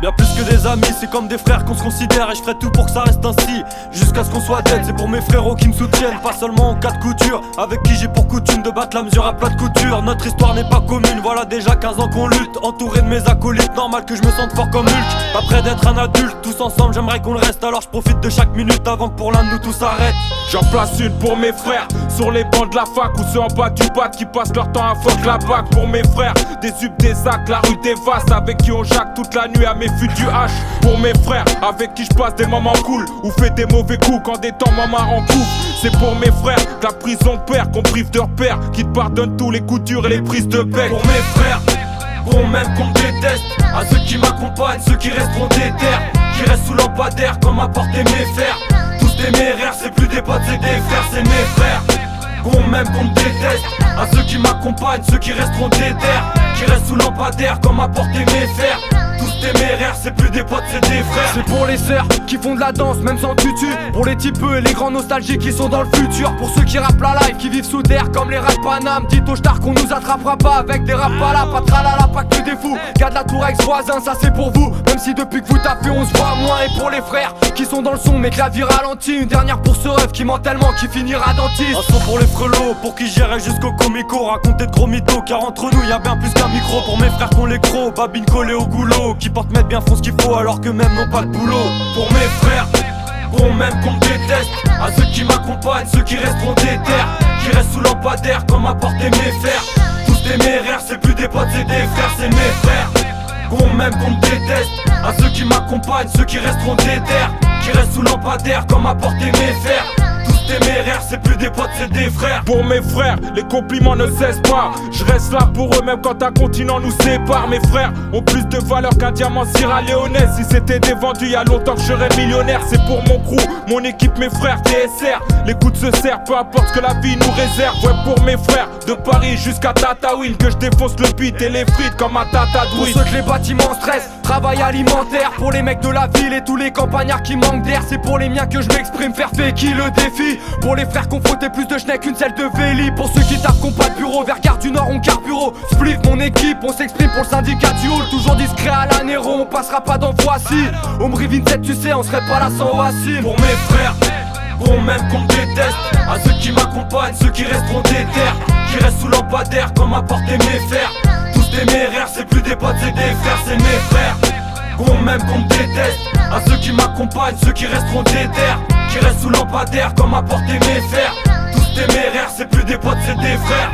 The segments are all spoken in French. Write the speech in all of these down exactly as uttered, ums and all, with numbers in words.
Bien plus que des amis, c'est comme des frères qu'on se considère. Et je ferai tout pour que ça reste ainsi, jusqu'à ce qu'on soit dead. C'est pour mes frérots qui me soutiennent, pas seulement en cas de couture. Avec qui j'ai pour coutume de battre la mesure à plat de couture. Notre histoire n'est pas commune, voilà déjà quinze ans qu'on lutte. Entouré de mes acolytes, normal que je me sente fort comme Hulk. Pas près d'être un adulte, tous ensemble j'aimerais qu'on le reste. Alors je profite de chaque minute avant que pour l'un de nous tout s'arrête. J'en place une pour mes frères, sur les bancs de la fac ou ceux en bas du bac qui passent leur temps à fuck la bac. Pour mes frères, des up, des sacs, la rue des vastes, avec qui on jack toute la nuit à mes fûts du H. Pour mes frères, avec qui je passe des moments cool ou fais des mauvais coups quand des temps maman en coupe. C'est pour mes frères que la prison perd, qu'on prive de repères, qui te pardonnent tous les coups durs et les prises de bec. Pour mes frères, gros même qu'on me déteste, à ceux qui m'accompagnent, ceux qui resteront déter, qui restent sous lampadaire comme apporter mes fers. Tous téméraires, c'est plus des potes, c'est des frères, c'est mes frères. Gros même qu'on me déteste, à ceux qui m'accompagnent, ceux qui resteront déter, qui restent sous lampadaire comme apporter mes fers. Tous téméraires, c'est plus des potes, c'est des frères. C'est pour les sœurs qui font de la danse même sans tutu. Pour les typeux et les grands nostalgiques qui sont dans le futur. Pour ceux qui rappent la life, qui vivent sous terre comme les rap Paname. Dites au star qu'on nous attrapera pas avec des rap pas là. Pas tralala, pas que des fous. Garde la tour ex-voisin, ça c'est pour vous. Même si depuis que vous tapez on se voit moins. Et pour les frères qui sont dans le son mais que la vie ralentit. Une dernière pour ce rêve qui ment tellement qui finira dentiste. Un son pour les frelots, pour qui j'irai jusqu'au comico. Raconter de gros mythos, car entre nous y'a bien plus qu'un micro. Pour mes frères qu'on les crocs, babine collée au goulot, qui portent mettre bien font ce qu'il faut alors que même n'ont pas de boulot. Pour mes frères, gros même qu'on me déteste, à ceux qui m'accompagnent, ceux qui resteront déter, qui restent sous lampadaire comme apporter mes fers. Tous téméraires, c'est plus des potes, c'est des frères, c'est mes frères. Gros même qu'on me déteste, à ceux qui m'accompagnent, ceux qui resteront déter, qui restent sous lampadaire comme apporter mes fers. Téméraires, c'est plus des potes, c'est des frères. Pour mes frères, les compliments ne cessent pas. Je reste là pour eux même quand un continent nous sépare. Mes frères ont plus de valeur qu'un diamant sierra-léonais. Si c'était des vendus, y a longtemps que je serais millionnaire. C'est pour mon crew, mon équipe, mes frères, T S R. Les coups se serrent, peu importe ce que la vie nous réserve. Ouais, pour mes frères, de Paris jusqu'à Tataouine, que je défonce le beat et les frites comme un tatadouille. Pour ceux que les bâtiments stressent, travail alimentaire. Pour les mecs de la ville et tous les campagnards qui manquent d'air. C'est pour les miens que je m'exprime, faire fait qui le défi. Pour les frères qu'on frottait plus de schneck qu'une selle de Véli. Pour ceux qui tapent qu'on pas de bureau, vers Gare du Nord on carburo. Spliff mon équipe, on s'exprime pour le syndicat du hall. Toujours discret à la Néro, on passera pas dans Voici. Omri Vincent, tu sais, on serait pas là sans Wassim. Pour mes frères, gros même qu'on me déteste, à ceux qui m'accompagnent, ceux qui resteront déter, qui restent sous lampadaire comme apporter mes fers. Tous téméraires, c'est plus des potes, c'est des frères, c'est mes frères. Gros même qu'on me déteste, à ceux qui m'accompagnent, ceux qui resteront déter, qui restent sous lampadaire comme apporter mes fers. Tous téméraires, c'est plus des potes, c'est des frères.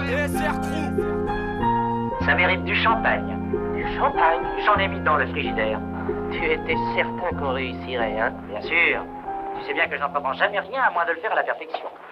Ça mérite du champagne. Du champagne? J'en ai mis dans le frigidaire. Tu étais certain qu'on réussirait, hein? Bien sûr. Tu sais bien que je n'en comprends jamais rien à moins de le faire à la perfection.